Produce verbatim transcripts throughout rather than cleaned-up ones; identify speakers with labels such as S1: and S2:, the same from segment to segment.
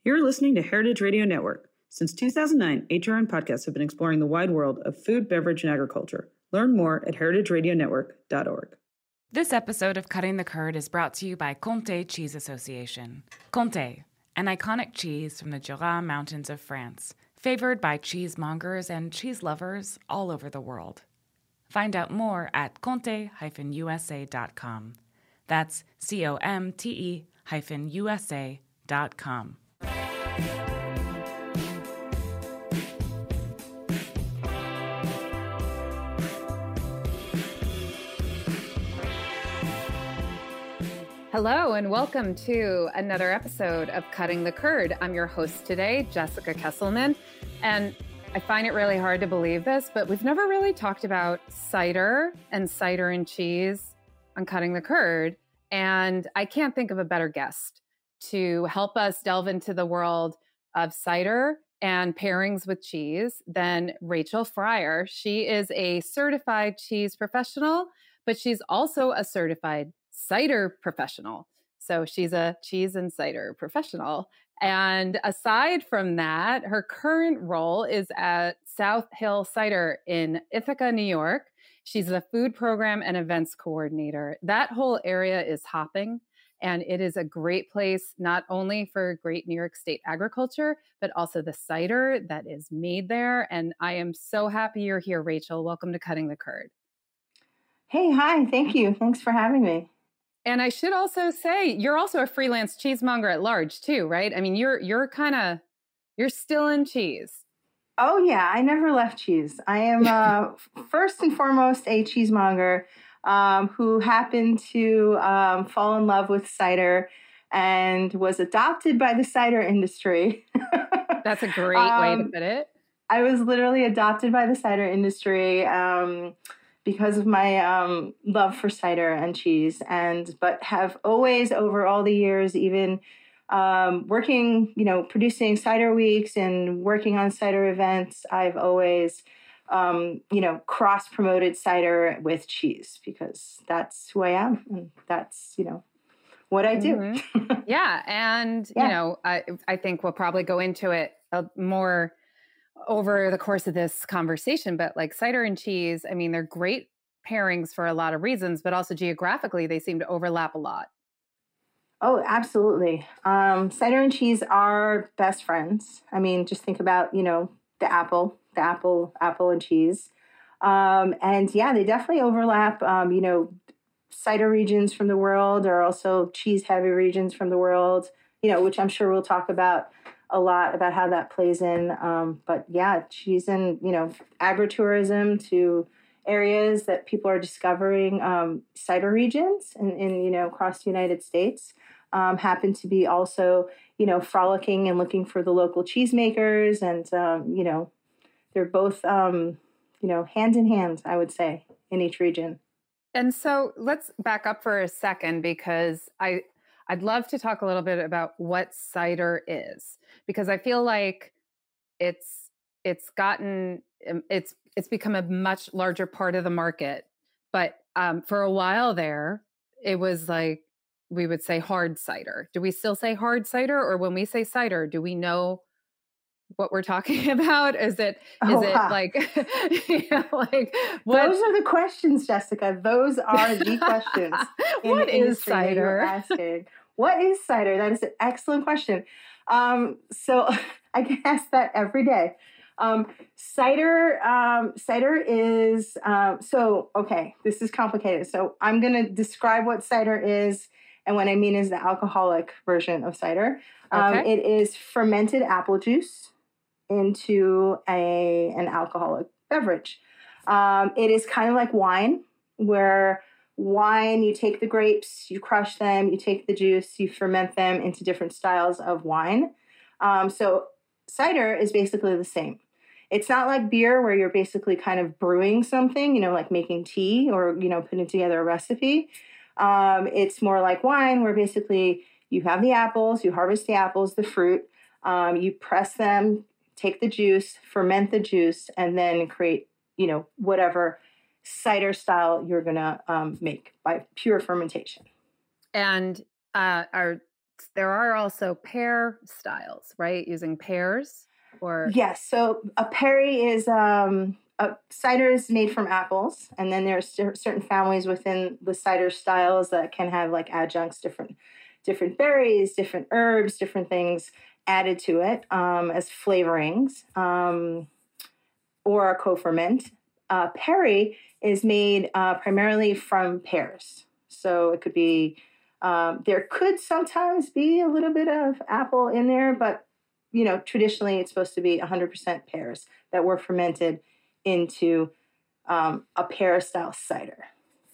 S1: You're listening to Heritage Radio Network. Since two thousand nine, H R N podcasts have been exploring the wide world of food, beverage, and agriculture. Learn more at heritage radio network dot org.
S2: This episode of Cutting the Curd is brought to you by Comté Cheese Association. Comté, an iconic cheese from the Jura Mountains of France, favored by cheesemongers and cheese lovers all over the world. Find out more at comte dash u s a dot com. That's C O M T E hyphen U S A dot com.
S3: Hello and welcome to another episode of Cutting the Curd. I'm your host today, Jessica Kesselman, and I find it really hard to believe this, but we've never really talked about cider and cider and cheese on Cutting the Curd, and I can't think of a better guest to help us delve into the world of cider and pairings with cheese than Rachel Fryer. She is a certified cheese professional, but she's also a certified cider professional. So she's a cheese and cider professional. And aside from that, her current role is at South Hill Cider in Ithaca, New York. She's the food program and events coordinator. That whole area is hopping, and it is a great place not only for great New York State agriculture, but also the cider that is made there. And I am so happy you're here, Rachel. Welcome to Cutting the Curd.
S4: Hey, hi. Thank you. Thanks for having me.
S3: And I should also say, you're also a freelance cheesemonger at large too, right? I mean, you're you're kind of, you're still in cheese.
S4: Oh yeah, I never left cheese. I am uh, first and foremost a cheesemonger um, who happened to um, fall in love with cider and was adopted by the cider industry.
S3: That's a great
S4: um,
S3: way to put it.
S4: I was literally adopted by the cider industry. Um, because of my um, love for cider and cheese, and but have always over all the years, even um, working, you know, producing cider weeks and working on cider events, I've always, um, you know, cross-promoted cider with cheese because that's who I am, and that's, you know, what I do.
S3: Mm-hmm. yeah, and, yeah. you know, I, I think we'll probably go into it a more over the course of this conversation, but like cider and cheese, I mean, they're great pairings for a lot of reasons, but also geographically, they seem to overlap a lot.
S4: Oh, absolutely. Um, cider and cheese are best friends. I mean, just think about, you know, the apple, the apple, apple and cheese. Um, and yeah, they definitely overlap. Um, you know, cider regions from the world are also cheese heavy regions from the world, you know, which I'm sure we'll talk about a lot about how that plays in. Um, but yeah, cheese and, you know, agritourism to areas that people are discovering um, cider regions in, in, you know, across the United States um, happen to be also, you know, frolicking and looking for the local cheesemakers. And, um, you know, they're both, um, you know, hand in hand, I would say, in each region.
S3: And so let's back up for a second, because I, I'd love to talk a little bit about what cider is, because I feel like it's it's gotten it's it's become a much larger part of the market. But um, for a while there, it was like we would say hard cider. Do we still say hard cider, or when we say cider, do we know what we're talking about? Is it is
S4: oh,
S3: it
S4: wow.
S3: like you know, like what?
S4: Those are the questions, Jessica. Those are the questions.
S3: What is cider?
S4: Asking. What is cider? That is an excellent question. Um, so I get asked that every day. Um, cider, um, cider is, um, so, okay, this is complicated. So I'm going to describe what cider is. And what I mean is the alcoholic version of cider. Um,
S3: okay.
S4: It is fermented apple juice into a, an alcoholic beverage. Um, it is kind of like wine, where wine, you take the grapes, you crush them, you take the juice, you ferment them into different styles of wine. Um, so cider is basically the same. It's not like beer where you're basically kind of brewing something, you know, like making tea or, you know, putting together a recipe. Um, it's more like wine where basically you have the apples, you harvest the apples, the fruit, um, you press them, take the juice, ferment the juice, and then create, you know, whatever cider style you're going to um, make by pure fermentation.
S3: And uh, our there are also pear styles, right? Using pears or
S4: yes. So a perry is um, a cider is made from apples, and then there's certain families within the cider styles that can have like adjuncts, different different berries, different herbs, different things added to it um, as flavorings um, or a co-ferment. Uh, perry is made uh, primarily from pears, so it could be. Um, there could sometimes be a little bit of apple in there, but, you know, traditionally it's supposed to be one hundred percent pears that were fermented into um, a pear-style cider.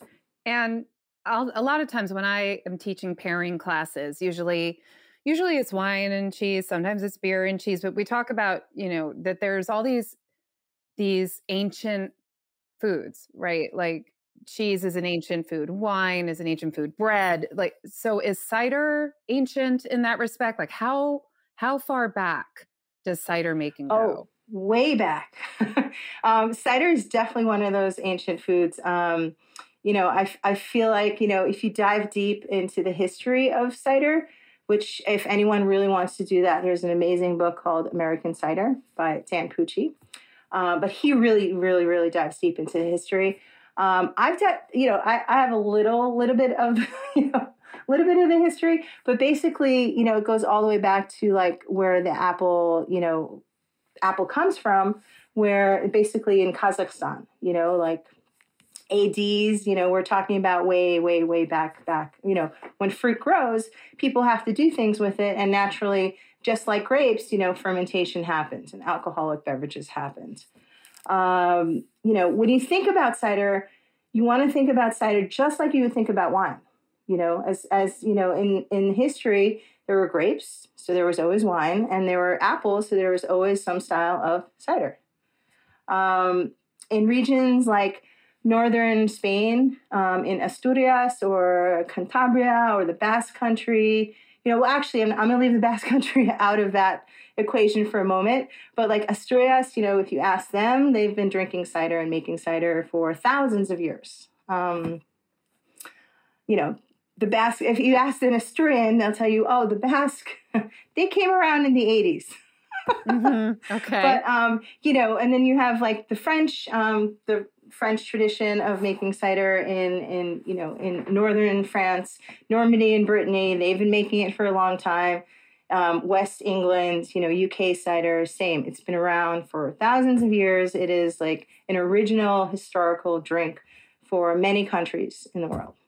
S3: And I'll, a lot of times when I am teaching pairing classes, usually, usually it's wine and cheese, sometimes it's beer and cheese, but we talk about, you know, that there's all these, these ancient foods, right? Like, cheese is an ancient food. Wine is an ancient food. Bread, like, so is cider ancient in that respect? Like how, how far back does cider making go?
S4: Oh, way back. um, cider is definitely one of those ancient foods. Um, you know, I, I feel like, you know, if you dive deep into the history of cider, which if anyone really wants to do that, there's an amazing book called American Cider by Dan Pucci. Uh, but he really, really, really dives deep into the history. Um, I've got, you know, I, I have a little, little bit of, you know, a little bit of the history, but basically, you know, it goes all the way back to like where the apple, you know, apple comes from, where basically in Kazakhstan, you know, like A Ds, you know, we're talking about way, way, way back, back, you know, when fruit grows, people have to do things with it. And naturally, just like grapes, you know, fermentation happens and alcoholic beverages happens. Um, you know, when you think about cider, you want to think about cider just like you would think about wine. You know, as as you know, in in history, there were grapes, so there was always wine, and there were apples, so there was always some style of cider. Um, in regions like northern Spain, um, in Asturias or Cantabria or the Basque Country, you know, well, actually, I'm, I'm going to leave the Basque Country out of that equation for a moment. But like Asturias, you know, if you ask them, they've been drinking cider and making cider for thousands of years. Um, you know, the Basque, if you ask an Asturian, they'll tell you, oh, the Basque, they came around in the eighties.
S3: Mm-hmm. Okay.
S4: But, um, you know, and then you have like the French, um, the French tradition of making cider in, in, you know, in northern France, Normandy and Brittany. They've been making it for a long time. Um, West England, you know, U K cider, same. It's been around for thousands of years. It is like an original historical drink for many countries in the world.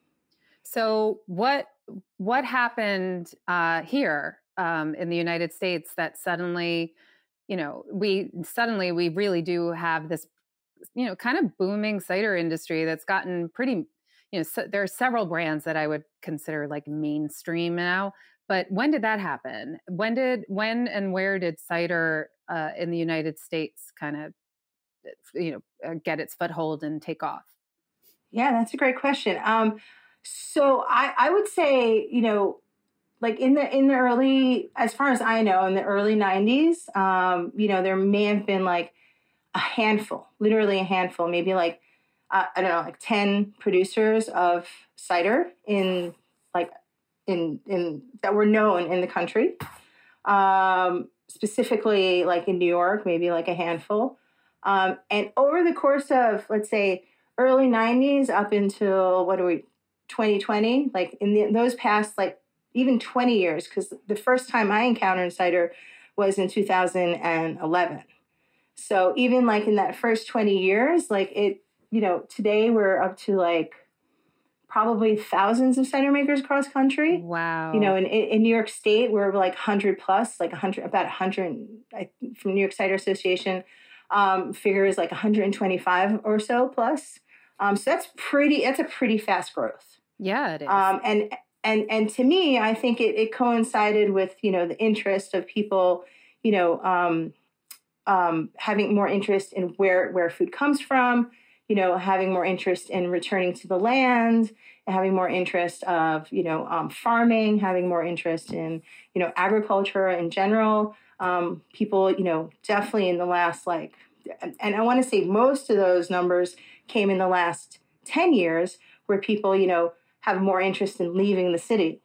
S3: So what what happened uh, here um, in the United States that suddenly, you know, we suddenly we really do have this, you know, kind of booming cider industry that's gotten pretty, you know, so there are several brands that I would consider like mainstream now. But when did that happen? When did when and where did cider uh, in the United States kind of, you know, uh, get its foothold and take off?
S4: Yeah, that's a great question. Um, so I, I would say, you know, like in the in the early, as far as I know, in the early nineties, um, you know, there may have been like a handful, literally a handful, maybe like, uh, I don't know, like ten producers of cider in like in in that were known in the country. Um, specifically like in New York, maybe like a handful. Um, and over the course of, let's say, early nineties up until, what are we, twenty twenty, like in the, those past, like even twenty years, because the first time I encountered cider was in two thousand eleven. So even like in that first twenty years, like it, you know, today we're up to like probably thousands of cider makers across country.
S3: Wow.
S4: You know, in, in New York State, we're like one hundred plus, like one hundred, about one hundred I, from New York Cider Association, um, figures like one hundred twenty-five or so plus. Um, so that's pretty, that's a pretty fast growth.
S3: Yeah, it is.
S4: Um, and, and, and to me, I think it, it coincided with, you know, the interest of people, you know, um, um, having more interest in where, where food comes from, you know, having more interest in returning to the land, and having more interest of, you know, um, farming, having more interest in, you know, agriculture in general. Um, people, you know, definitely in the last, like, and I want to say most of those numbers came in the last ten years, where people, you know, have more interest in leaving the city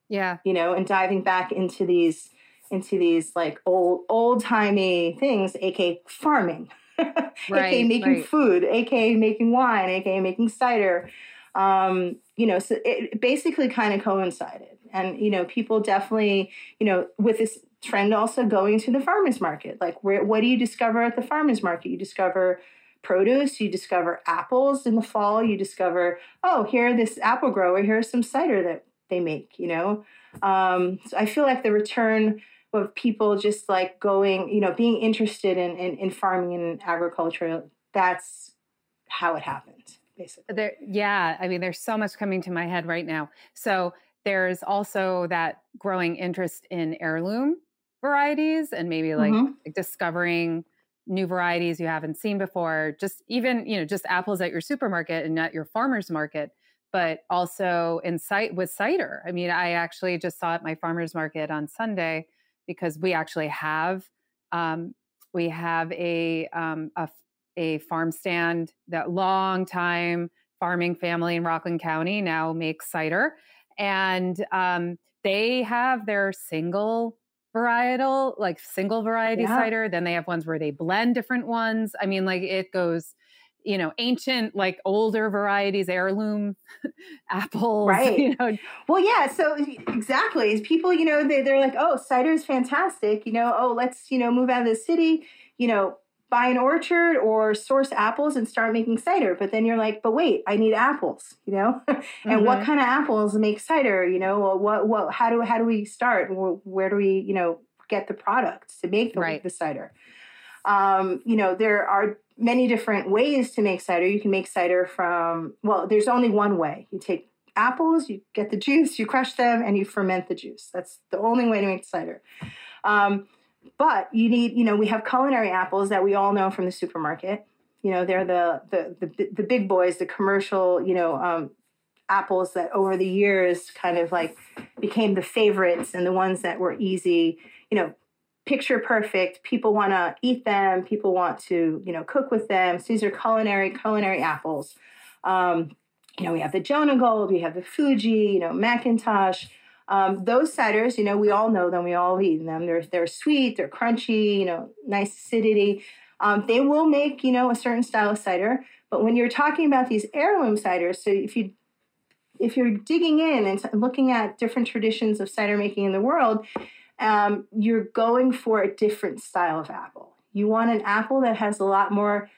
S3: Yeah.
S4: You know, and diving back into these, into these like old, old timey things, A K A farming,
S3: Right,
S4: A K A making
S3: right.
S4: food, A K A making wine, A K A making cider. Um, you know, so it basically kind of coincided. And, you know, people definitely, you know, with this trend also going to the farmer's market, like where, what do you discover at the farmer's market? You discover produce, you discover apples in the fall, you discover, oh, here, this apple grower, here's some cider that they make, you know? Um, so I feel like the return of people just like going, you know, being interested in, in, in farming and agriculture, that's how it happened, basically.
S3: There, yeah. I mean, there's so much coming to my head right now. So there's also that growing interest in heirloom varieties and maybe like
S4: Mm-hmm.
S3: discovering new varieties you haven't seen before, just even, you know, just apples at your supermarket and at your farmer's market, but also in sight with cider. I mean, I actually just saw at my farmer's market on Sunday because we actually have, um, we have a, um, a, a farm stand that long time farming family in Rockland County now makes cider. And um, they have their single varietal, like single variety
S4: Yeah.
S3: cider. Then they have ones where they blend different ones. I mean, like it goes, you know, ancient, like older varieties, heirloom apples,
S4: Right.
S3: you know.
S4: Well, yeah. So exactly. People, you know, they, they're like, oh, cider is fantastic. You know, oh, let's, you know, move out of the city, you know, buy an orchard or source apples and start making cider. But then you're like, but wait, I need apples, you know, and
S3: Mhm.
S4: what kind of apples make cider? You know, well, what, what, how do, how do we start? Where do we, you know, get the products to make the,
S3: Right.
S4: the cider? Um, you know, there are many different ways to make cider. You can make cider from, well, there's only one way. You take apples, you get the juice, you crush them, and you ferment the juice. That's the only way to make cider. Um, but you need, you know, we have culinary apples that we all know from the supermarket. You know, they're the the the, the big boys, the commercial, you know, um, apples that over the years kind of like became the favorites and the ones that were easy, you know, picture perfect. People want to eat them. People want to, you know, cook with them. So these are culinary, culinary apples. Um, you know, we have the Jonah Gold, we have the Fuji, you know, Macintosh. Um, those ciders, you know, we all know them. We all eat them. They're they're sweet. They're crunchy. You know, nice acidity. Um, they will make, you know, a certain style of cider. But when you're talking about these heirloom ciders, so if you if you're digging in and looking at different traditions of cider making in the world, um, you're going for a different style of apple. You want an apple that has a lot more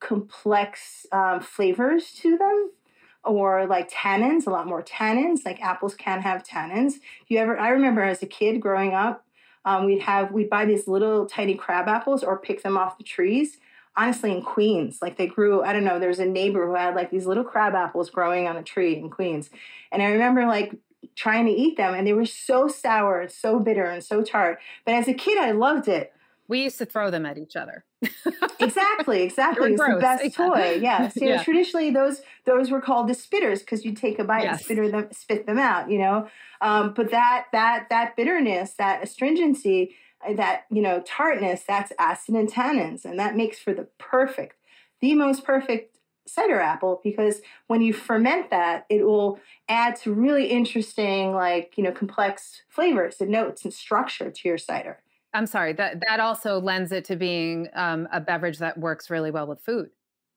S4: complex um, flavors to them, or like tannins, a lot more tannins. Like apples can have tannins. If you ever, I remember as a kid growing up, um, we'd have we'd buy these little tiny crab apples or pick them off the trees. Honestly, in Queens, like they grew, I don't know, there's a neighbor who had like these little crab apples growing on a tree in Queens. And I remember like trying to eat them and they were so sour and so bitter and so tart. But as a kid, I loved it.
S3: We used to throw them at each other.
S4: Exactly, exactly. It's
S3: gross.
S4: the best
S3: Yeah.
S4: toy. Yes. You know,
S3: Yeah.
S4: traditionally those those were called the spitters because you take a bite and
S3: Yes.
S4: spitter them, spit them out, you know. Um, but that that that bitterness, that astringency, that, you know, tartness, that's acid and tannins, and that makes for the perfect, the most perfect cider apple, because when you ferment that, it will add to really interesting, like, you know, complex flavors and notes and structure to your cider.
S3: I'm sorry, that that also lends it to being um, a beverage that works really well with food.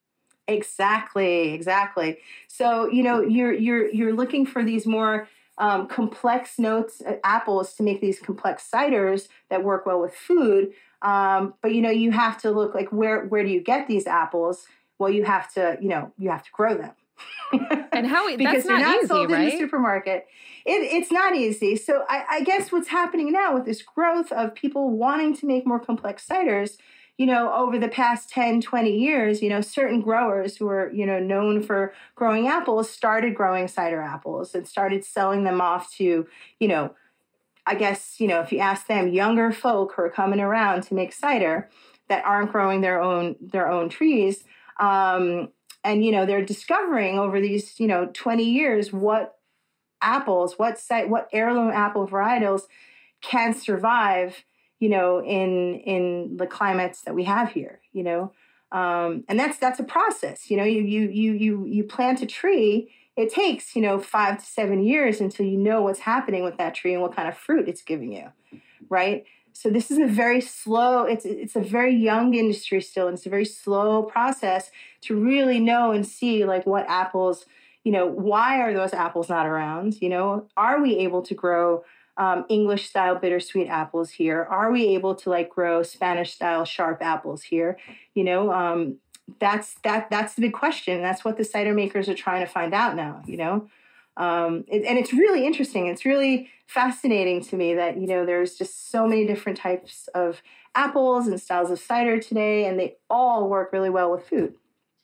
S4: Exactly, exactly. So, you know, you're you're you're looking for these more um, complex notes, uh, apples to make these complex ciders that work well with food. Um, but you know, you have to look like where where do you get these apples? Well, you have to, you know, you have to grow them.
S3: And how
S4: because
S3: that's
S4: they're
S3: not
S4: not
S3: easy,
S4: sold in
S3: right?
S4: the supermarket. It, it's not easy. So I, I guess what's happening now with this growth of people wanting to make more complex ciders, you know, over the past ten, twenty years, you know, certain growers who are, you know, known for growing apples started growing cider apples and started selling them off to, you know, I guess, you know, if you ask them, younger folk who are coming around to make cider that aren't growing their own their own trees. Um, and, you know, they're discovering over these, you know, twenty years what apples, what site, what heirloom apple varietals can survive, you know, in in the climates that we have here, you know. Um, and that's that's a process. You know, you you you you you plant a tree it takes, you know, five to seven years until you know what's happening with that tree and what kind of fruit it's giving you, right? So this is a very slow, it's it's a very young industry still, and it's a very slow process to really know and see like what apples, you know, why are those apples not around? You know, are we able to grow um, English style bittersweet apples here? Are we able to like grow Spanish style sharp apples here? You know, um, that's that that's the big question. That's what the cider makers are trying to find out now, you know. Um, it, and it's really interesting. It's really fascinating to me that, you know, there's just so many different types of apples and styles of cider today, and they all work really well with food.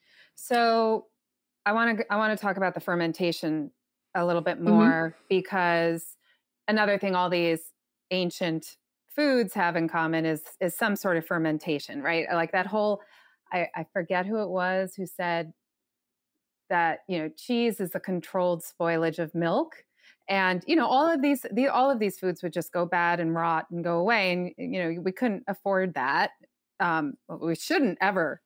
S3: So I want to I want to talk about the fermentation a little bit more, mm-hmm. because another thing all these ancient foods have in common is is some sort of fermentation, right? Like that whole, I, I forget who it was who said that, you know, cheese is the controlled spoilage of milk. And, you know, all of these, the, all of these foods would just go bad and rot and go away. And, you know, we couldn't afford that. Um, we shouldn't ever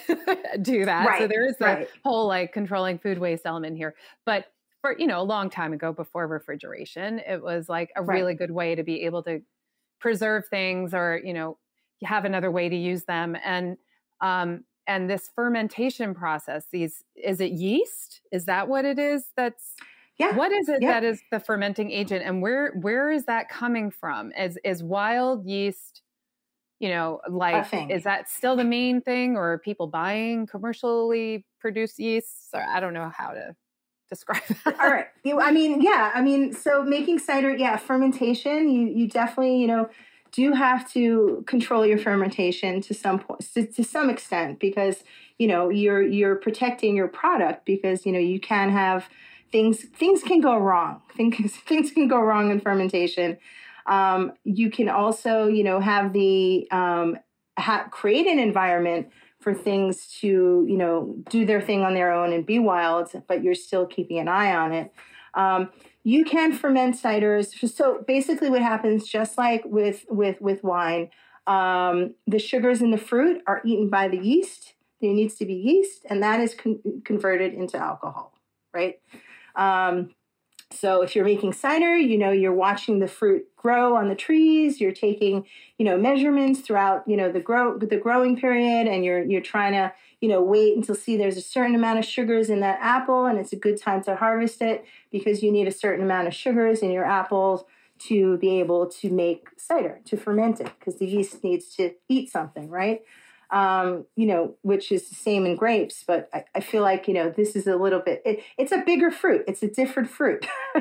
S3: do that.
S4: Right,
S3: so there is the
S4: right.
S3: whole like controlling food waste element here. But for, you know, a long time ago before refrigeration, it was like a
S4: right.
S3: really good way to be able to preserve things, or, you know, have another way to use them. And, um, And this fermentation process, these, is it yeast? Is that what it is? That's,
S4: yeah.
S3: What is it
S4: yeah.
S3: that is the fermenting agent, and where, where is that coming from? Is, is wild yeast, you know, like, is that still the main thing, or are people buying commercially produced yeast? So I don't know how to describe that.
S4: All right. I mean, yeah, I mean, so making cider, yeah, fermentation, you, you definitely, you know, do have to control your fermentation to some point, to, to some extent, because, you know, you're, you're protecting your product, because, you know, you can have things, things can go wrong. Things, things can go wrong in fermentation. Um, you can also, you know, have the, um, ha- create an environment for things to, you know, do their thing on their own and be wild, but you're still keeping an eye on it. Um, You can ferment ciders. So basically what happens, just like with, with, with wine, um, the sugars in the fruit are eaten by the yeast. There needs to be yeast, and that is con- converted into alcohol, right? Um, so if you're making cider, you know, you're watching the fruit grow on the trees. You're taking, you know, measurements throughout, you know, the grow the growing period, and you're you're trying to, you know, wait until see there's a certain amount of sugars in that apple, and it's a good time to harvest it, because you need a certain amount of sugars in your apples to be able to make cider, to ferment it, because the yeast needs to eat something, right? Um, you know, which is the same in grapes, but I, I feel like, you know, this is a little bit, it, it's a bigger fruit. It's a different fruit.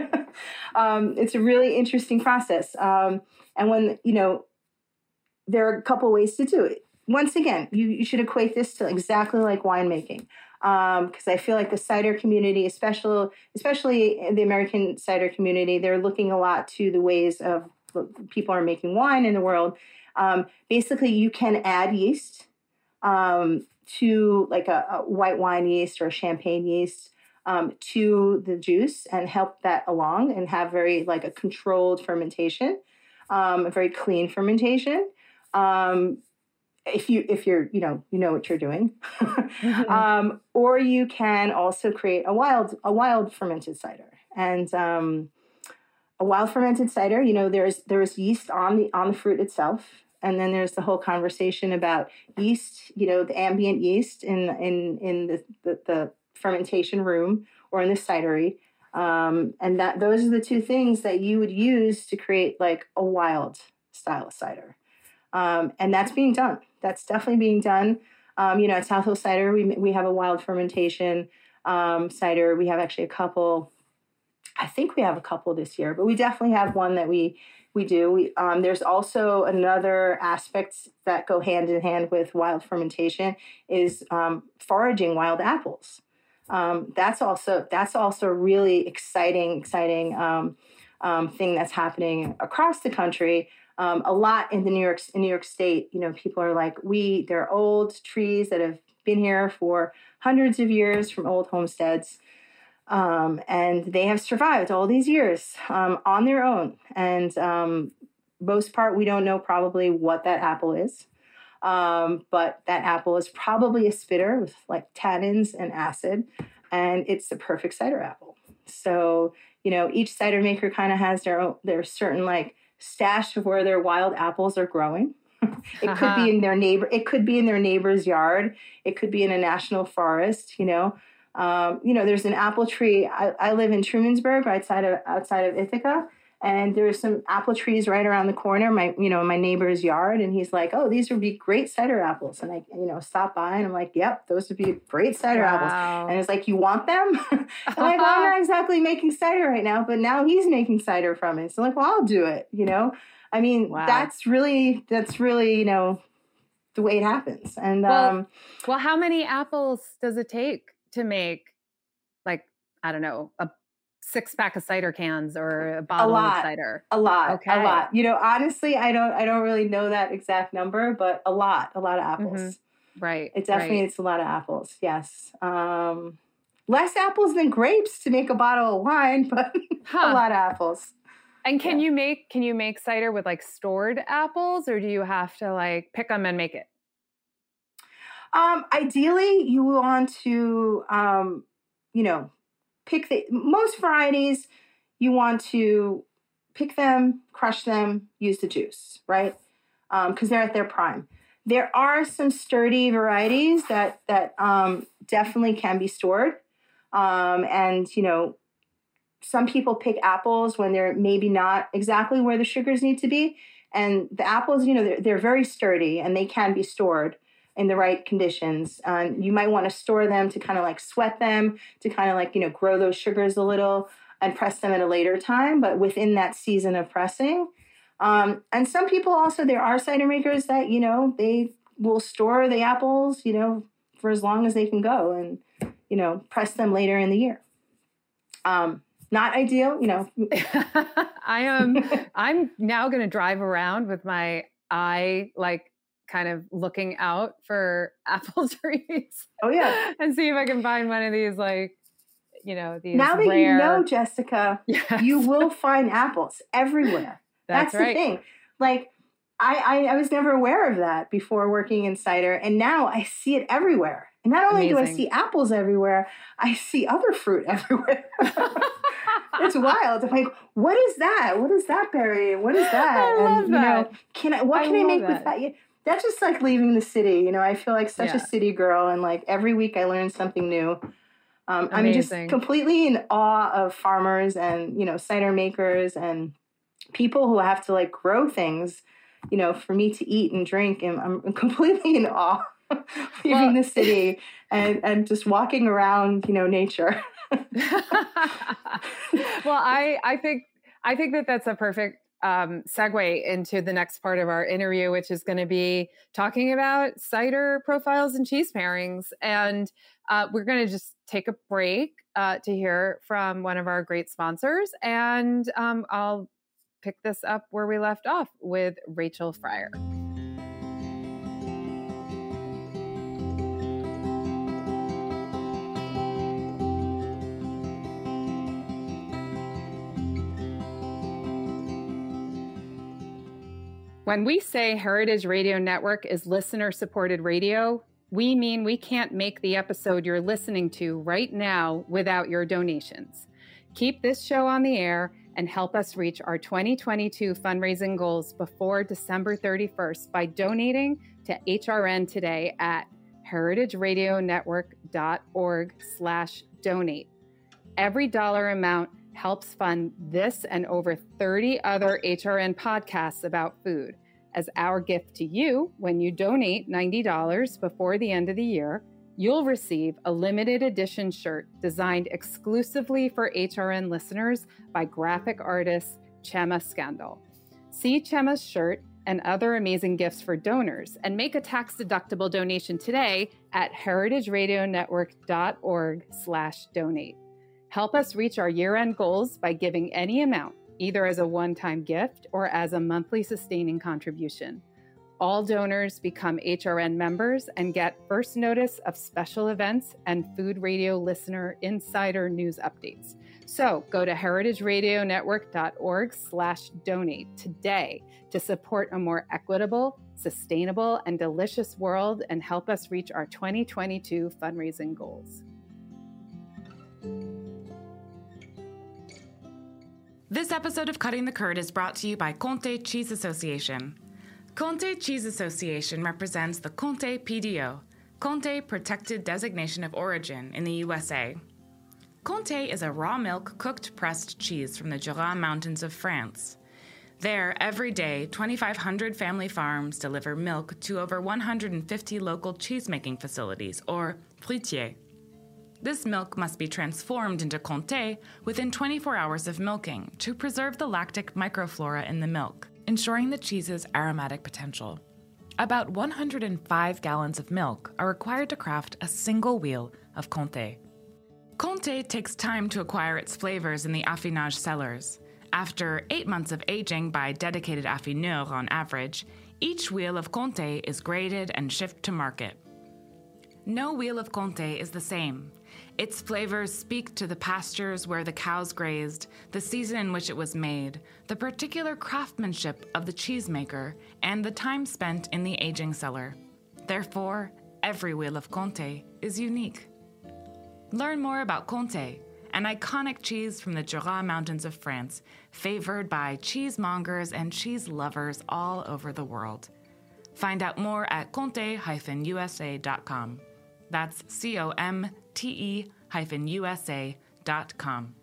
S4: um, it's a really interesting process. Um, and when, you know, there are a couple ways to do it. Once again, you, you should equate this to exactly like winemaking. Um, because I feel like the cider community, especially, especially the American cider community, they're looking a lot to the ways of people are making wine in the world. Um, basically, you can add yeast um, to like a, a white wine yeast or a champagne yeast um, to the juice, and help that along, and have very like a controlled fermentation, um, a very clean fermentation. Um, if you if you're you know you know what you're doing, mm-hmm. um, or you can also create a wild a wild fermented cider. And um, a wild fermented cider, you know, there's there's yeast on the on the fruit itself. And then there's the whole conversation about yeast, you know, the ambient yeast in in in the, the, the fermentation room or in the cidery. Um, and that those are the two things that you would use to create like a wild style of cider. Um, and that's being done. That's definitely being done. Um, you know, at South Hill Cider, we we have a wild fermentation um, cider. We have actually a couple. I think we have a couple this year, but we definitely have one that we we do. We, um, there's also another aspect that go hand in hand with wild fermentation is um, foraging wild apples. Um, that's also that's also a really exciting exciting um, um, thing that's happening across the country. Um, a lot in the New York in New York State. You know, people are like, we they're old trees that have been here for hundreds of years from old homesteads. Um, and they have survived all these years um, on their own. And um, most part, we don't know probably what that apple is. Um, but that apple is probably a spitter with like tannins and acid. And it's the perfect cider apple. So, you know, each cider maker kind of has their own, their certain like stash of where their wild apples are growing. It uh-huh. could be in their neighbor. It could be in their neighbor's yard. It could be in a national forest. You know, um, you know. There's an apple tree. I, I live in Trumansburg, right outside of outside of Ithaca, and there's some apple trees right around the corner. My, you know, my neighbor's yard, and he's like, "Oh, these would be great cider apples." And I, you know, stop by, and I'm like, "Yep, those would be great cider wow. apples." And it's like, "You want them?" I'm like, "Well, I'm not exactly making cider right now, but now he's making cider from it." So I'm like, "Well, I'll do it." You know. I mean, wow. that's really, that's really, you know, the way it happens. And,
S3: well,
S4: um,
S3: well, how many apples does it take to make, like, I don't know, a six pack of cider cans or a bottle
S4: a lot,
S3: of cider?
S4: A lot,
S3: okay.
S4: a lot. You know, honestly, I don't, I don't really know that exact number, but a lot, a lot of apples.
S3: Mm-hmm. Right.
S4: It definitely,
S3: right.
S4: it's a lot of apples. Yes. Um, less apples than grapes to make a bottle of wine, but huh. a lot of apples.
S3: And can
S4: yeah.
S3: you make can you make cider with like stored apples, or do you have to like pick them and make it?
S4: Um, ideally, you want to, um, you know, pick the most varieties. You want to pick them, crush them, use the juice, right? Because um, they're at their prime. There are some sturdy varieties that that um, definitely can be stored, um, and you know. Some people pick apples when they're maybe not exactly where the sugars need to be. And the apples, you know, they're, they're very sturdy and they can be stored in the right conditions. Um, you might want to store them to kind of like sweat them, to kind of like, you know, grow those sugars a little and press them at a later time, but within that season of pressing. Um, and some people also, there are cider makers that, you know, they will store the apples, you know, for as long as they can go and, you know, press them later in the year. Um, Not ideal, you know.
S3: I am. I'm now going to drive around with my eye, like, kind of looking out for apple trees.
S4: Oh yeah,
S3: and see if I can find one of these, like, you know, these.
S4: Now that
S3: rare...
S4: you know, Jessica, yes. you will find apples everywhere.
S3: That's,
S4: That's
S3: right.
S4: the thing. Like, I, I I was never aware of that before working in cider, and now I see it everywhere. And not only Amazing. do I see apples everywhere, I see other fruit everywhere. It's wild. I'm like, what is that? What is that berry? What is that?
S3: I love
S4: and,
S3: that.
S4: You know, can I, what
S3: I
S4: can I make
S3: that.
S4: with that? That's just like leaving the city. You know, I feel like such
S3: yeah.
S4: a city girl. And like every week I learn something new. Um, I'm just completely in awe of farmers and, you know, cider makers and people who have to like grow things, you know, for me to eat and drink. And I'm completely in awe leaving well, the city and, and just walking around, you know, nature.
S3: Well, I, I think I think that that's a perfect um, segue into the next part of our interview, which is going to be talking about cider profiles and cheese pairings. And uh, we're going to just take a break uh, to hear from one of our great sponsors. And um, I'll pick this up where we left off with Rachel Fryer. When we say Heritage Radio Network is listener-supported radio, we mean we can't make the episode you're listening to right now without your donations. Keep this show on the air and help us reach our twenty twenty-two fundraising goals before December thirty-first by donating to H R N today at heritageradionetwork.org slash donate. Every dollar amount helps fund this and over thirty other H R N podcasts about food. As our gift to you, when you donate ninety dollars before the end of the year, you'll receive a limited edition shirt designed exclusively for H R N listeners by graphic artist Chema Scandal. See Chema's shirt and other amazing gifts for donors and make a tax-deductible donation today at heritageradionetwork.org slash donate. Help us reach our year-end goals by giving any amount, either as a one-time gift or as a monthly sustaining contribution. All donors become H R N members and get first notice of special events and Food Radio listener insider news updates. So go to heritageradionetwork.org slash donate today to support a more equitable, sustainable, and delicious world and help us reach our twenty twenty-two fundraising goals.
S2: This episode of Cutting the Curd is brought to you by Comté Cheese Association. Comté Cheese Association represents the Comté P D O, Comté Protected Designation of Origin in the U S A. Comté is a raw milk cooked pressed cheese from the Jura Mountains of France. There, every day, twenty-five hundred family farms deliver milk to over one hundred fifty local cheese-making facilities, or fruitiers. This milk must be transformed into Comté within twenty-four hours of milking to preserve the lactic microflora in the milk, ensuring the cheese's aromatic potential. About one hundred five gallons of milk are required to craft a single wheel of Comté. Comté takes time to acquire its flavors in the affinage cellars. After eight months of aging by dedicated affineurs on average, each wheel of Comté is graded and shipped to market. No wheel of Comté is the same. Its flavors speak to the pastures where the cows grazed, the season in which it was made, the particular craftsmanship of the cheesemaker, and the time spent in the aging cellar. Therefore, every wheel of Comté is unique. Learn more about Comté, an iconic cheese from the Jura Mountains of France, favored by cheesemongers and cheese lovers all over the world. Find out more at comte dash u s a dot com. That's C O M T E hyphen U S A dot com.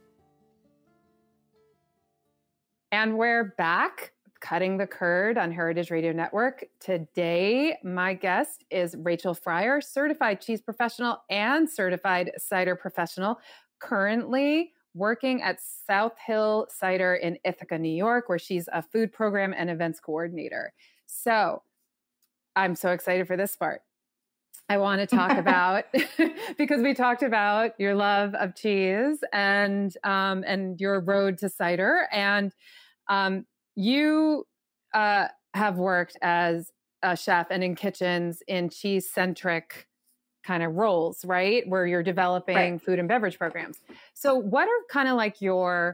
S3: And we're back, Cutting the Curd on Heritage Radio Network. Today, my guest is Rachel Fryer, certified cheese professional and certified cider professional, currently working at South Hill Cider in Ithaca, New York, where she's a food program and events coordinator. So I'm so excited for this part. I want to talk about, because we talked about your love of cheese and um, and your road to cider. And um, you uh, have worked as a chef and in kitchens in cheese-centric kind of roles, right? Where you're developing right. food and beverage programs. So what are kind of like your,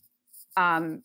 S3: um,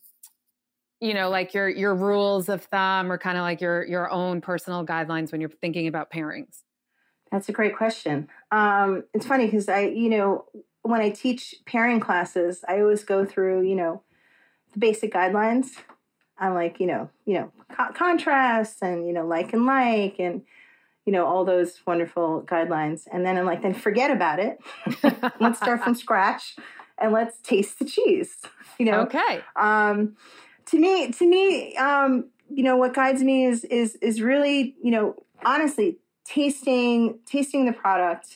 S3: you know, like your your rules of thumb or kind of like your your own personal guidelines when you're thinking about pairings?
S4: That's a great question. Um, it's funny because I, you know, when I teach pairing classes, I always go through, you know, the basic guidelines. I'm like, you know, you know, co- contrast and, you know, like and like, and, you know, all those wonderful guidelines. And then I'm like, then forget about it. Let's start from scratch and let's taste the cheese, you know?
S3: Okay.
S4: Um, to me, to me, um, you know, what guides me is, is, is really, you know, honestly, tasting, tasting the product,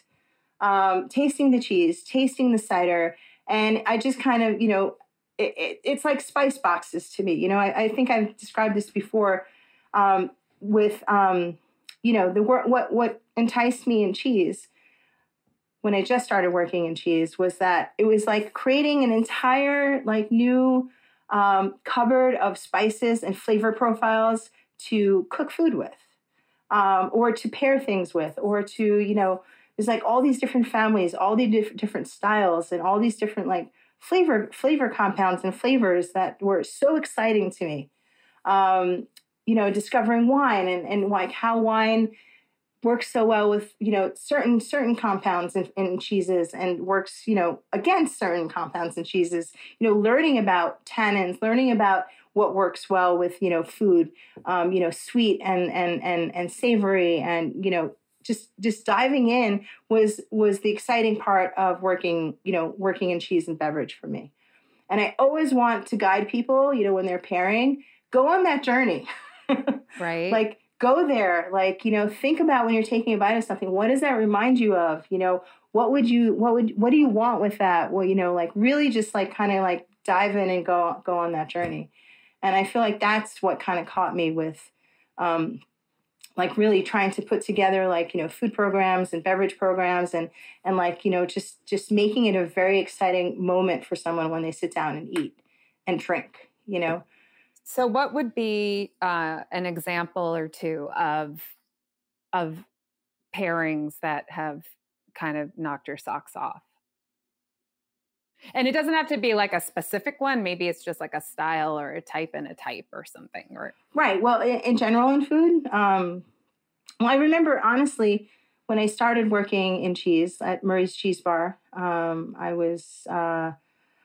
S4: um, tasting the cheese, tasting the cider. And I just kind of, you know, it, it, it's like spice boxes to me. You know, I, I think I've described this before um, with, um, you know, the what what enticed me in cheese when I just started working in cheese was that it was like creating an entire like new um, cupboard of spices and flavor profiles to cook food with. Um, or to pair things with, or to, you know, there's like all these different families, all these diff- different styles, and all these different like flavor flavor compounds and flavors that were so exciting to me. Um, you know, discovering wine and, and like how wine works so well with, you know, certain certain compounds in, in cheeses and works, you know, against certain compounds in cheeses. You know, learning about tannins, learning about what works well with, you know, food, um, you know, sweet and and and and savory, and you know, just just diving in was was the exciting part of working, you know, working in cheese and beverage for me. And I always want to guide people, you know, when they're pairing, go on that journey,
S3: right?
S4: Like go there, like, you know, think about when you're taking a bite of something, what does that remind you of? You know, what would you, what would, what do you want with that? Well, you know, like really just like kind of like dive in and go go on that journey. And I feel like that's what kind of caught me with, um, like really trying to put together like, you know, food programs and beverage programs and, and like, you know, just, just making it a very exciting moment for someone when they sit down and eat and drink, you know?
S3: So what would be uh, an example or two of, of pairings that have kind of knocked your socks off? And it doesn't have to be like a specific one. Maybe it's just like a style or a type and a type or something. Or
S4: right. Well, in, in general in food, um, well, I remember honestly when I started working in cheese at Murray's Cheese Bar, um, I was uh,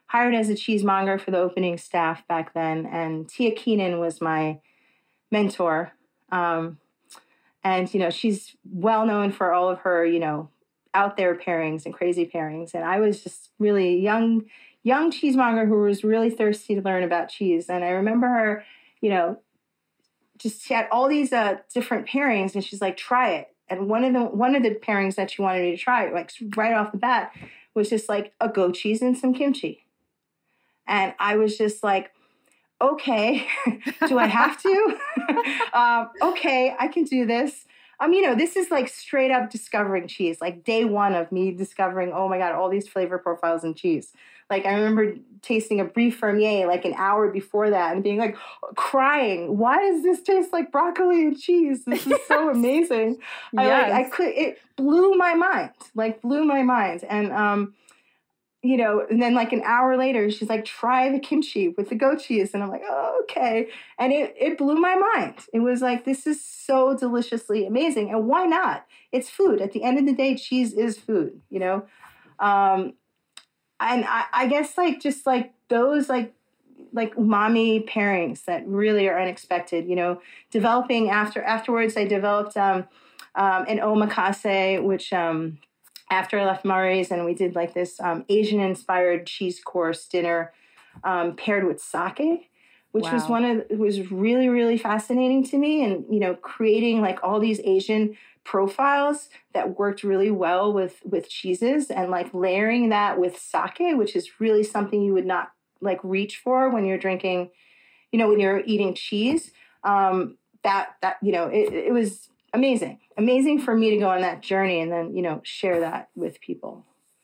S4: hired as a cheesemonger for the opening staff back then. And Tia Keenan was my mentor. Um, and, you know, she's well known for all of her, you know, out there pairings and crazy pairings. And I was just really young, young cheesemonger who was really thirsty to learn about cheese. And I remember her, you know, just she had all these uh, different pairings, and she's like, try it. And one of the one of the pairings that she wanted me to try, like right off the bat, was just like a goat cheese and some kimchi. And I was just like, okay, do I have to? um, okay, I can do this. Um, you know, this is like straight up discovering cheese, like day one of me discovering, oh my God, all these flavor profiles in cheese. Like I remember tasting a Brie Fermier like an hour before that and being like crying, why does this taste like broccoli and cheese? This is so amazing. I
S3: Yes.
S4: like I could it blew my mind, like blew my mind. And um, you know, and then like an hour later, she's like, try the kimchi with the goat cheese. And I'm like, oh, okay. And it, it blew my mind. It was like, this is so deliciously amazing. And why not? It's food. At the end of the day, cheese is food, you know? Um, and I, I guess like, just like those like, like umami pairings that really are unexpected, you know, developing after, afterwards, I developed um, um, an omakase, which, um, after I left Murray's, and we did like this um, Asian-inspired cheese course dinner um, paired with sake, which
S3: Wow.
S4: was one of it was really really fascinating to me, and you know, creating like all these Asian profiles that worked really well with with cheeses, and like layering that with sake, which is really something you would not like reach for when you're drinking, you know, when you're eating cheese. Um, that that you know, it, it was. Amazing, amazing for me to go on that journey and then, you know, share that with people.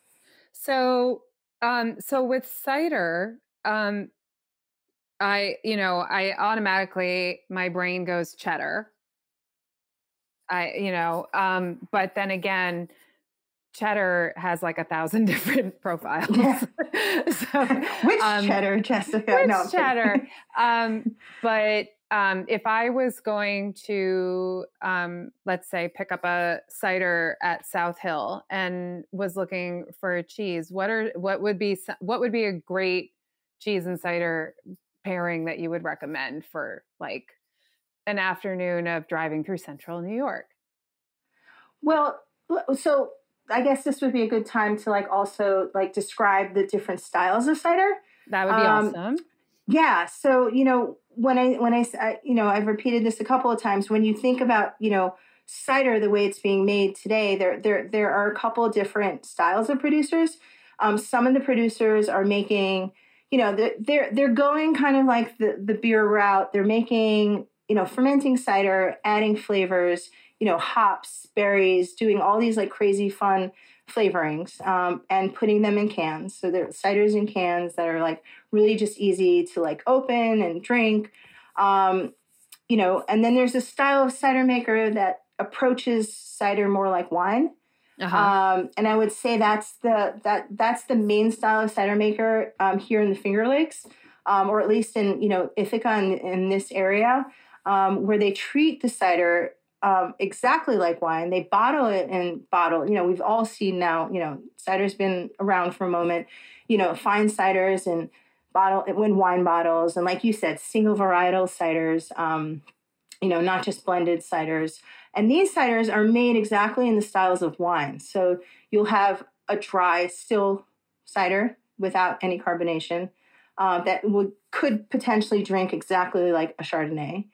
S3: So, um, so with cider, um, I, you know, I automatically, my brain goes cheddar. I, you know, um, but then again, cheddar has like a thousand different profiles.
S4: Yeah.
S3: so,
S4: which
S3: um,
S4: cheddar, Jessica?
S3: Which
S4: no,
S3: cheddar? um, but um, if I was going to, um, let's say, pick up a cider at South Hill and was looking for a cheese, what are what would be what would be a great cheese and cider pairing that you would recommend for like an afternoon of driving through central New York?
S4: Well, so I guess this would be a good time to like also like describe the different styles of cider.
S3: That would be
S4: Um,
S3: awesome.
S4: Yeah. So, you know, when I, when I, I, you know, I've repeated this a couple of times, when you think about, you know, cider, the way it's being made today, there, there, there are a couple of different styles of producers. Um, some of the producers are making, you know, they're, they're, they're going kind of like the, the beer route. They're making, you know, fermenting cider, adding flavors, you know, hops, berries, doing all these like crazy fun flavorings, um, and putting them in cans. So there are ciders in cans that are like really just easy to like open and drink. Um, you know, and then there's a style of cider maker that approaches cider more like wine.
S3: Uh-huh.
S4: Um, and I would say that's the that that's the main style of cider maker um, here in the Finger Lakes, um, or at least in, you know, Ithaca in, in this area, um, where they treat the cider Um, exactly like wine. They bottle it and bottle, you know, we've all seen now, you know, cider's been around for a moment, you know, fine ciders and bottle in wine bottles. And like you said, single varietal ciders, um, you know, not just blended ciders. And these ciders are made exactly in the styles of wine. So you'll have a dry, still cider without any carbonation uh, that would could potentially drink exactly like a Chardonnay.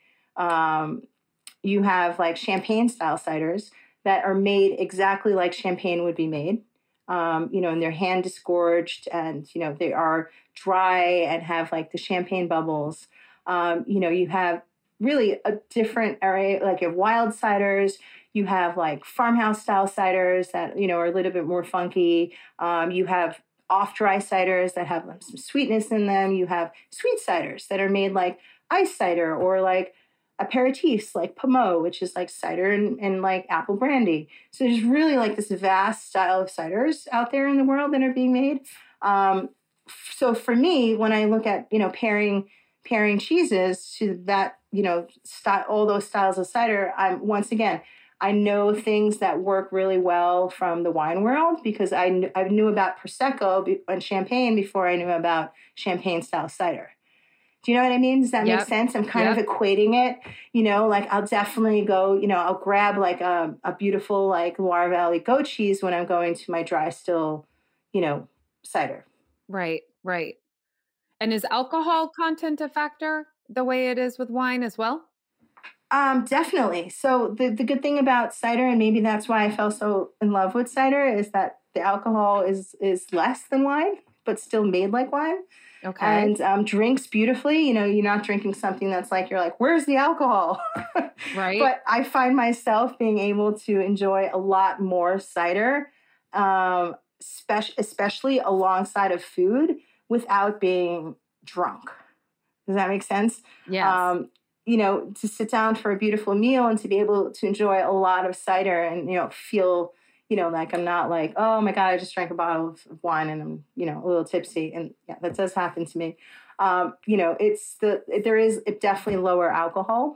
S4: Um, You have like champagne style ciders that are made exactly like champagne would be made, um, you know, and they're hand disgorged and, you know, they are dry and have like the champagne bubbles. Um, you know, you have really a different array, like you have wild ciders, you have like farmhouse style ciders that, you know, are a little bit more funky. Um, you have off dry ciders that have some sweetness in them. You have sweet ciders that are made like ice cider or like aperitifs like Pommeau, which is like cider and, and like apple brandy. So there's really like this vast style of ciders out there in the world that are being made. Um, so for me, when I look at, you know, pairing pairing cheeses to that, you know, style, all those styles of cider, I'm once again, I know things that work really well from the wine world because I, kn- I knew about Prosecco be- and Champagne before I knew about Champagne style cider. Do you know what I mean? Does that
S3: Yep.
S4: make sense? I'm kind
S3: Yep.
S4: of equating it, you know, like I'll definitely go, you know, I'll grab like a, a beautiful like Loire Valley goat cheese when I'm going to my dry still, you know, cider.
S3: Right, right. And is alcohol content a factor the way it is with wine as well?
S4: Um, definitely. So the, the good thing about cider, and maybe that's why I fell so in love with cider, is that the alcohol is is less than wine, but still made like wine.
S3: Okay.
S4: And um, drinks beautifully. You know, you're not drinking something that's like, you're like, where's the alcohol?
S3: Right.
S4: But I find myself being able to enjoy a lot more cider, um, spe- especially alongside of food without being drunk. Does that make sense?
S3: Yes.
S4: Um, you know, to sit down for a beautiful meal and to be able to enjoy a lot of cider and, you know, feel, you know, like I'm not like, oh my God, I just drank a bottle of wine and I'm, you know, a little tipsy. And yeah, that does happen to me. Um, you know, it's the, there is it definitely lower alcohol.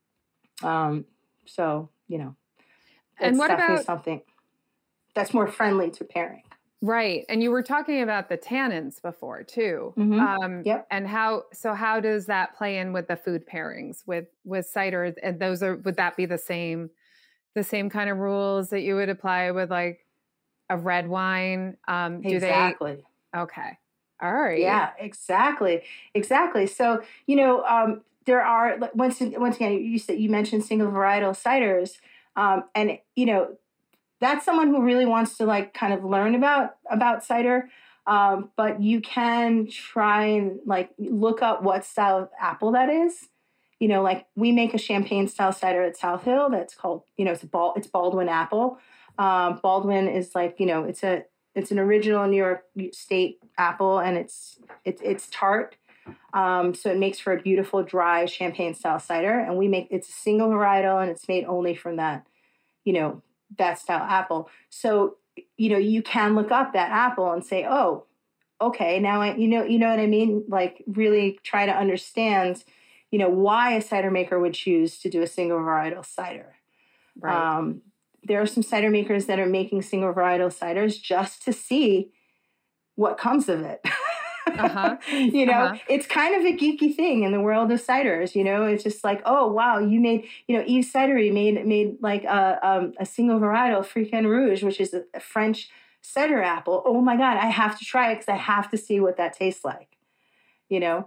S4: Um, so, you know,
S3: And
S4: it's
S3: what
S4: definitely
S3: about-
S4: something that's more friendly to pairing.
S3: Right. And you were talking about the tannins before too.
S4: Mhm.
S3: Um,
S4: Yep.
S3: And how, so how does that play in with the food pairings with, with cider? And those are, would that be the same, the same kind of rules that you would apply with like a red wine? Um, do
S4: Exactly.
S3: they? Okay. All right.
S4: Yeah, exactly. Exactly. So, you know, um, there are, like, once, once again, you said, you mentioned single varietal ciders. Um, and, you know, that's someone who really wants to like kind of learn about, about cider. Um, but you can try and like look up what style of apple that is. You know, like we make a champagne style cider at South Hill that's called, you know, it's a ball, it's Baldwin apple. Um, Baldwin is like, you know, it's a, it's an original New York State apple and it's, it's, it's tart. Um, so it makes for a beautiful dry champagne style cider. And we make, it's a single varietal and it's made only from that, you know, that style apple. So, you know, you can look up that apple and say, oh, okay, now I, you know, you know what I mean? Like really try to understand, you know, why a cider maker would choose to do a single varietal cider.
S3: Right.
S4: Um, there are some cider makers that are making single varietal ciders just to see what comes of it.
S3: Uh-huh.
S4: You know,
S3: Uh-huh.
S4: it's kind of a geeky thing in the world of ciders. You know, it's just like, oh wow, you made, you know, Yves Cidery made made like a um, a single varietal Africaine Rouge, which is a, a French cider apple. Oh my God, I have to try it because I have to see what that tastes like. You know.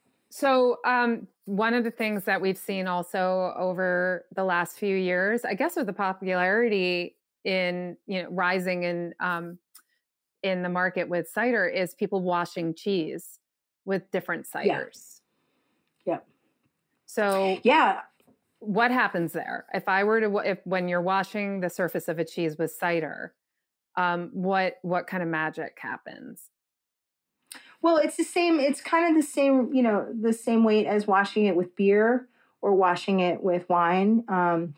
S3: So um, one of the things that we've seen also over the last few years, I guess, with the popularity in, you know, rising in um, in the market with cider is people washing cheese with different ciders.
S4: Yeah. Yeah.
S3: So
S4: yeah,
S3: what happens there? If I were to, if when you're washing the surface of a cheese with cider, um, what what kind of magic happens?
S4: Well, it's the same. It's kind of the same, you know, the same weight as washing it with beer or washing it with wine. Um,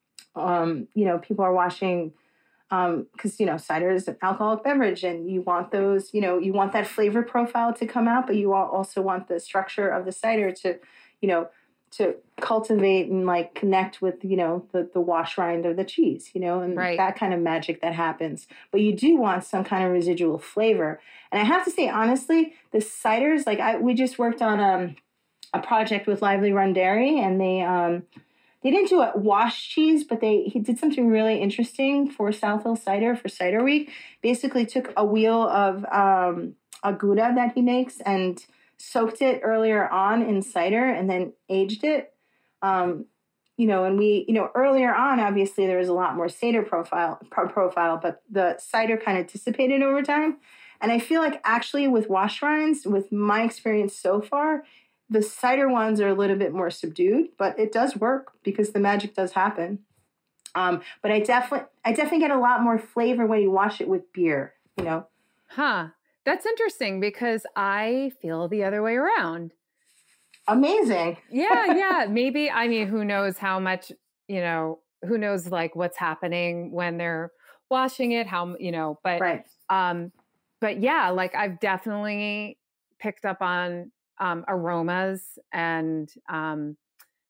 S4: um, you know, people are washing um, because, you know, cider is an alcoholic beverage and you want those, you know, you want that flavor profile to come out, but you also want the structure of the cider to, you know, to cultivate and like connect with, you know, the, the wash rind of the cheese, you know, and
S3: Right.
S4: that kind of magic that happens. But you do want some kind of residual flavor. And I have to say, honestly, the ciders, like I, we just worked on um, a project with Lively Run Dairy and they, um, they didn't do a wash cheese, but they he did something really interesting for South Hill Cider for Cider Week. Basically took a wheel of um, a Gouda that he makes and soaked it earlier on in cider and then aged it. Um, you know, and we, you know, earlier on, obviously there was a lot more cider profile, pro- profile, but the cider kind of dissipated over time. And I feel like actually with wash rinds, with my experience so far, the cider ones are a little bit more subdued, but it does work because the magic does happen. Um, but I definitely, I definitely get a lot more flavor when you wash it with beer, you know?
S3: Huh. That's interesting because I feel the other way around.
S4: Amazing.
S3: Yeah. Yeah. Maybe, I mean, who knows how much, you know, who knows like what's happening when they're washing it, how, you know, but,
S4: Right.
S3: um, but yeah, like I've definitely picked up on, um, aromas and, um,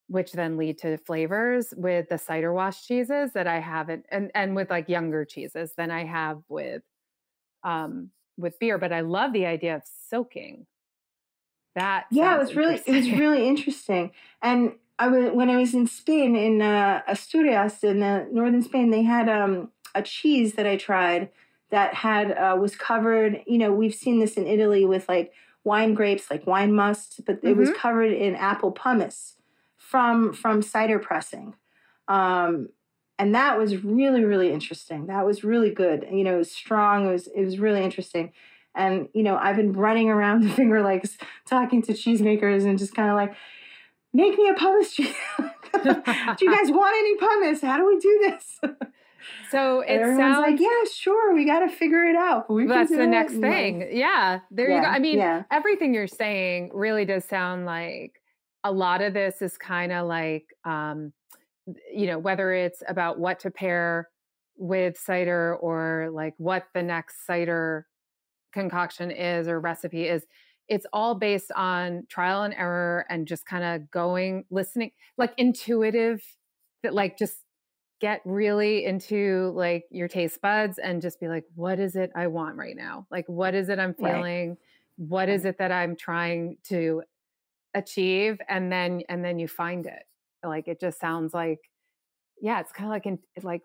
S3: which then lead to flavors with the cider wash cheeses that I haven't, and, and with like younger cheeses than I have with, um, with beer. But I love the idea of soaking. That
S4: yeah, it was really, it was really interesting. And I was, when I was in Spain, in uh, Asturias, in uh, northern Spain, they had um, a cheese that I tried that had uh, was covered. You know, we've seen this in Italy with like wine grapes, like wine must, but it mm-hmm. was covered in apple pumice from from cider pressing, um, and that was really really interesting. That was really good. You know, it was strong. It was it was really interesting. And you know, I've been running around the Finger Lakes talking to cheesemakers and just kind of like, make me a pumice cheese. Do you guys want any pumice? How do we do this?
S3: So it
S4: everyone's
S3: sounds
S4: like, yeah, sure, we got to figure it out. We
S3: that's the
S4: it.
S3: next thing. Like, yeah, there
S4: yeah,
S3: you go. I mean,
S4: yeah.
S3: everything you're saying really does sound like a lot of this is kind of like, um, you know, whether it's about what to pair with cider or like what the next cider concoction is or recipe is. It's all based on trial and error and just kind of going, listening, like intuitive, that like just get really into like your taste buds and just be like, what is it I want right now? Like, what is it I'm feeling? Right. What is it that I'm trying to achieve? And then, and then you find it. Like, it just sounds like, yeah, it's kind of like, in, like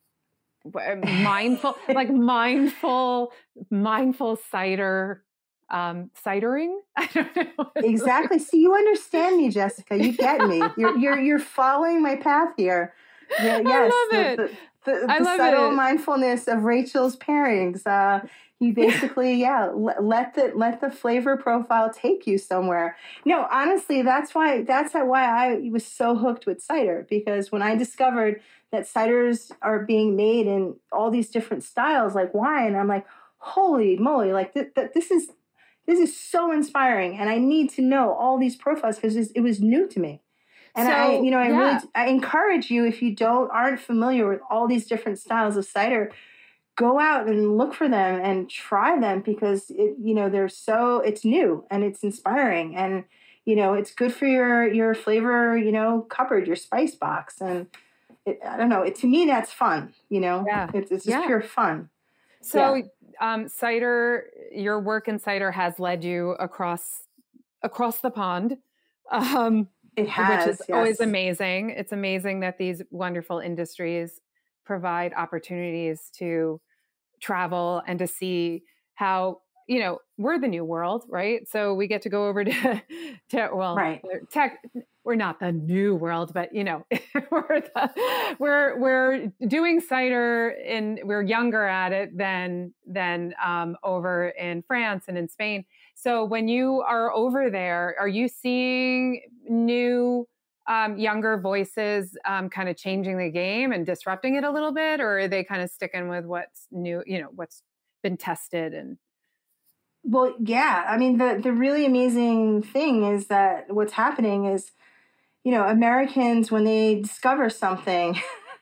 S3: mindful, like mindful, mindful cider, um, cidering. I don't know.
S4: Exactly. See, you understand me, Jessica. You get me. You're, you're, you're following my path here. Yeah, yes,
S3: I love
S4: the,
S3: it.
S4: The, the,
S3: I
S4: the
S3: love
S4: subtle
S3: it.
S4: mindfulness of Rachel's pairings. Uh, you basically, yeah, let, let the let the flavor profile take you somewhere. No, honestly, that's why that's why I was so hooked with cider, because when I discovered that ciders are being made in all these different styles, like wine, I'm like, holy moly! Like th- th- this is this is so inspiring, and I need to know all these profiles because it was new to me. And so, I, you know, I yeah. really, I encourage you, if you don't, aren't familiar with all these different styles of cider, go out and look for them and try them, because it, you know, they're so, it's new and it's inspiring, and, you know, it's good for your, your flavor, you know, cupboard, your spice box. And it, I don't know, it, to me, that's fun, you know, yeah. it's, it's just yeah. pure fun.
S3: So, yeah. um, cider, your work in cider has led you across, across the pond. Um,
S4: It has,
S3: which is
S4: yes.
S3: always amazing. It's amazing that these wonderful industries provide opportunities to travel and to see how, you know, we're the new world, right? So we get to go over to, to well,
S4: right.
S3: tech, we're not the new world, but you know, we're, the, we're, we're doing cider and we're younger at it than, than um, over in France and in Spain. So when you are over there, are you seeing new, um, younger voices um, kind of changing the game and disrupting it a little bit, or are they kind of sticking with what's new, you know, what's been tested? And
S4: well, yeah, I mean, the, the really amazing thing is that what's happening is, you know, Americans, when they discover something,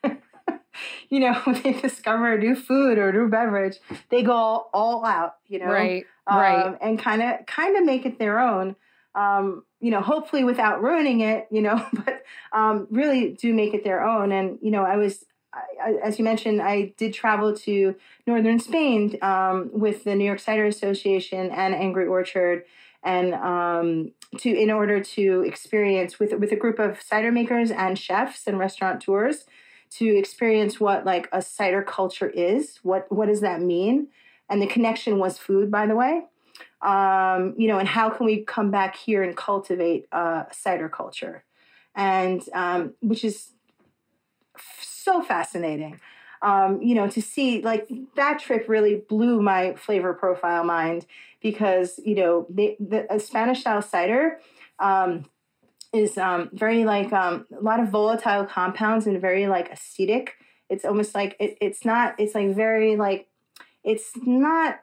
S4: you know, when they discover a new food or a new beverage, they go all, all out, you know,
S3: right,
S4: um,
S3: right,
S4: and kind of kind of make it their own, um, you know, hopefully without ruining it, you know, but um, really do make it their own. And, you know, I was, I, as you mentioned, I did travel to northern Spain um, with the New York Cider Association and Angry Orchard, and um, to in order to experience with with a group of cider makers and chefs and restaurateurs, to experience what like a cider culture is. What what does that mean? And the connection was food, by the way. Um, you know, and how can we come back here and cultivate uh, cider culture, and um, which is so fascinating. Um, you know, to see like that trip really blew my flavor profile mind, because you know the the Spanish style cider um, is um, very like um, a lot of volatile compounds and very like acidic. It's almost like it, it's not. It's like very like it's not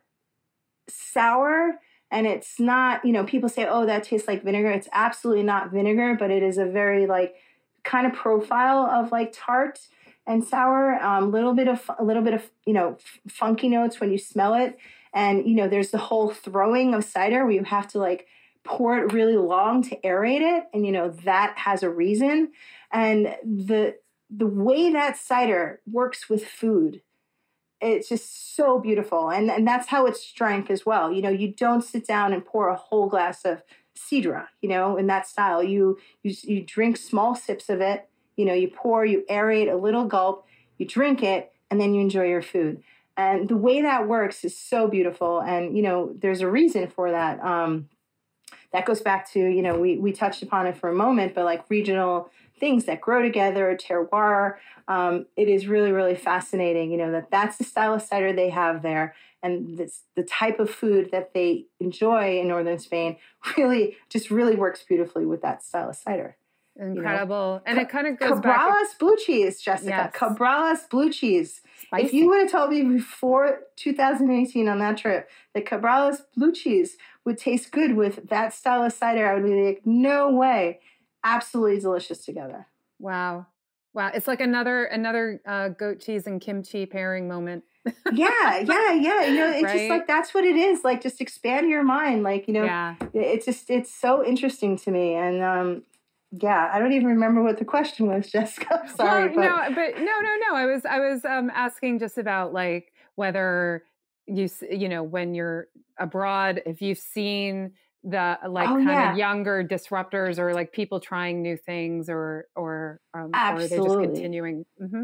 S4: sour, and it's not. You know, people say, "Oh, that tastes like vinegar." It's absolutely not vinegar, but it is a very like kind of profile of like tart and sour, a um, little bit of a little bit of you know f- funky notes when you smell it, and you know there's the whole throwing of cider where you have to like pour it really long to aerate it. And, you know, that has a reason. And the the way that cider works with food, it's just so beautiful. And, and that's how it's drank as well. You know, you don't sit down and pour a whole glass of Cidra, you know, in that style. You, you, you drink small sips of it. You know, you pour, you aerate a little gulp, you drink it, and then you enjoy your food. And the way that works is so beautiful. And, you know, there's a reason for that. Um, that goes back to, you know, we, we touched upon it for a moment, but like regional things that grow together, terroir. Um, it is really, really fascinating, you know, that that's the style of cider they have there. And this, the type of food that they enjoy in northern Spain really just really works beautifully with that style of cider.
S3: Incredible.
S4: You know?
S3: And it kind of goes
S4: Cabrales
S3: back.
S4: Cabrales blue cheese, Jessica.
S3: Yes.
S4: Cabrales blue cheese.
S3: Spicy.
S4: If you would have told me before two thousand eighteen on that trip that Cabrales blue cheese would taste good with that style of cider, I would be like, no way. Absolutely delicious together.
S3: Wow. Wow. It's like another another uh, goat cheese and kimchi pairing moment.
S4: yeah, yeah, yeah. You know, it's
S3: right?
S4: just like, that's what it is. Like, just expand your mind. Like, you know,
S3: yeah.
S4: it's just, it's so interesting to me. And, um, yeah, I don't even remember what the question was, Jessica. Sorry.
S3: Well, but... No, but no, no, no. I was, I was um, asking just about like whether you, you know, when you're abroad, if you've seen the like
S4: oh,
S3: kind
S4: yeah.
S3: of younger disruptors or like people trying new things or, or, um, or they're just continuing. Mm-hmm.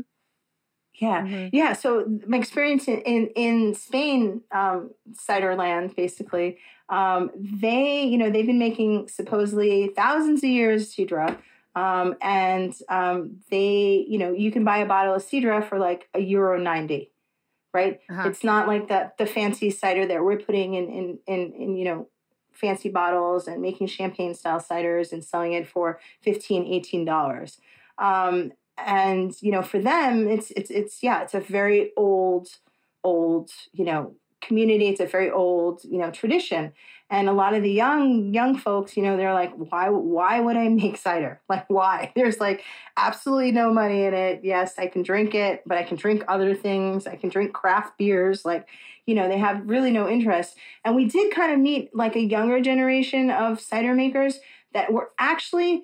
S4: Yeah. Mm-hmm. Yeah. So my experience in, in, in Spain, um, Ciderland, basically, um, they, you know, they've been making supposedly thousands of years Cidra. Um, and um, they, you know, you can buy a bottle of Cidra for like a euro ninety, right? Uh-huh. It's not like the, the fancy cider that we're putting in, in, in, in, you know, fancy bottles and making champagne style ciders and selling it for fifteen, eighteen dollars. Um, And, you know, for them, it's, it's, it's, yeah, it's a very old, old, you know, community. It's a very old, you know, tradition. And a lot of the young, young folks, you know, they're like, why, why would I make cider? Like, why? There's like absolutely no money in it. Yes, I can drink it, but I can drink other things. I can drink craft beers. Like, you know, they have really no interest. And we did kind of meet like a younger generation of cider makers that were actually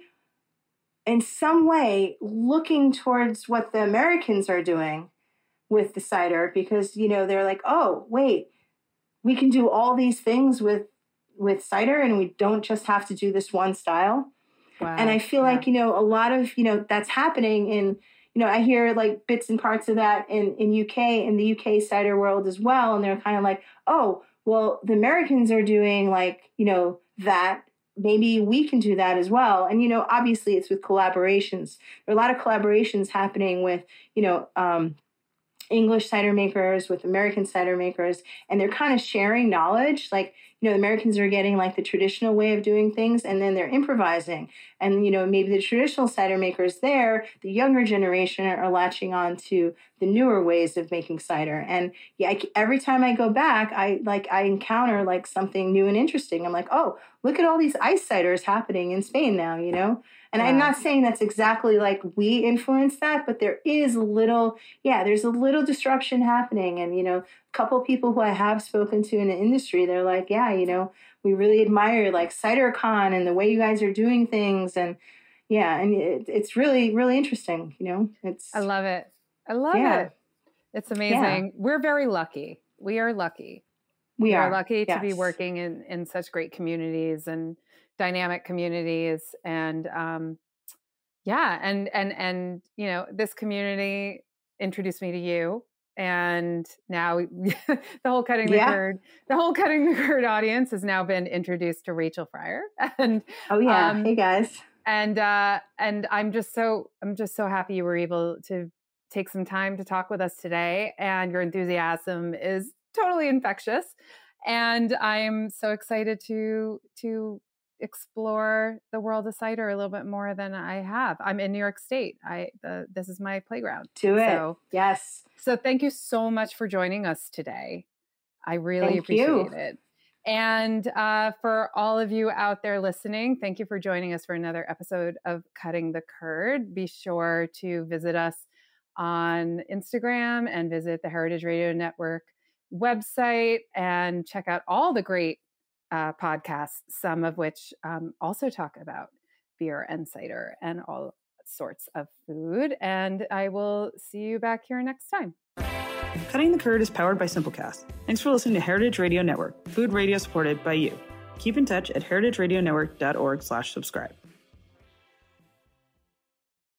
S4: in some way looking towards what the Americans are doing with the cider, because, you know, they're like, oh, wait, we can do all these things with, with cider and we don't just have to do this one style. Wow. And I feel yeah. like, you know, a lot of, you know, that's happening in, you know, I hear like bits and parts of that in, in U K, in the U K cider world as well. And they're kind of like, oh, well, the Americans are doing like, you know, that. Maybe we can do that as well. And, you know, obviously it's with collaborations. There are a lot of collaborations happening with, you know, um, English cider makers, with American cider makers, and they're kind of sharing knowledge. Like, you know, the Americans are getting like the traditional way of doing things, and then they're improvising. And, you know, maybe the traditional cider makers there, the younger generation, are latching on to the newer ways of making cider. And yeah, I, every time I go back, I like I encounter like something new and interesting. I'm like, oh, look at all these ice ciders happening in Spain now, you know? And wow. I'm not saying that's exactly like we influence that, but there is a little, yeah, there's a little disruption happening. And, you know, a couple of people who I have spoken to in the industry, they're like, yeah, you know, we really admire like CiderCon and the way you guys are doing things. And yeah, and it, it's really, really interesting, you know? It's.
S3: I love it. I love yeah. it. It's amazing. Yeah. We're very lucky. We are lucky.
S4: We,
S3: we
S4: are.
S3: are lucky
S4: yes.
S3: to be working in, in such great communities and dynamic communities. And um, yeah, and, and, and, you know, this community introduced me to you. And now the whole Cutting the
S4: yeah.
S3: Curd, the whole Cutting the Curd audience has now been introduced to Rachel Fryer. And
S4: oh yeah,
S3: um,
S4: hey guys.
S3: And uh, and I'm just so I'm just so happy you were able to take some time to talk with us today. And your enthusiasm is totally infectious. And I'm so excited to to explore the world of cider a little bit more than I have. I'm in New York State. I the, this is my playground.
S4: Do it.
S3: So,
S4: yes.
S3: So thank you so much for joining us today. I really
S4: thank
S3: appreciate
S4: you.
S3: it. And uh, for all of you out there listening, thank you for joining us for another episode of Cutting the Curd. Be sure to visit us on Instagram and visit the Heritage Radio Network website and check out all the great uh, podcasts, some of which um, also talk about beer and cider and all sorts of food. And I will see you back here next time.
S1: Cutting the Curd is powered by Simplecast. Thanks for listening to Heritage Radio Network, food radio supported by you. Keep in touch at heritageradionetwork dot org slash subscribe.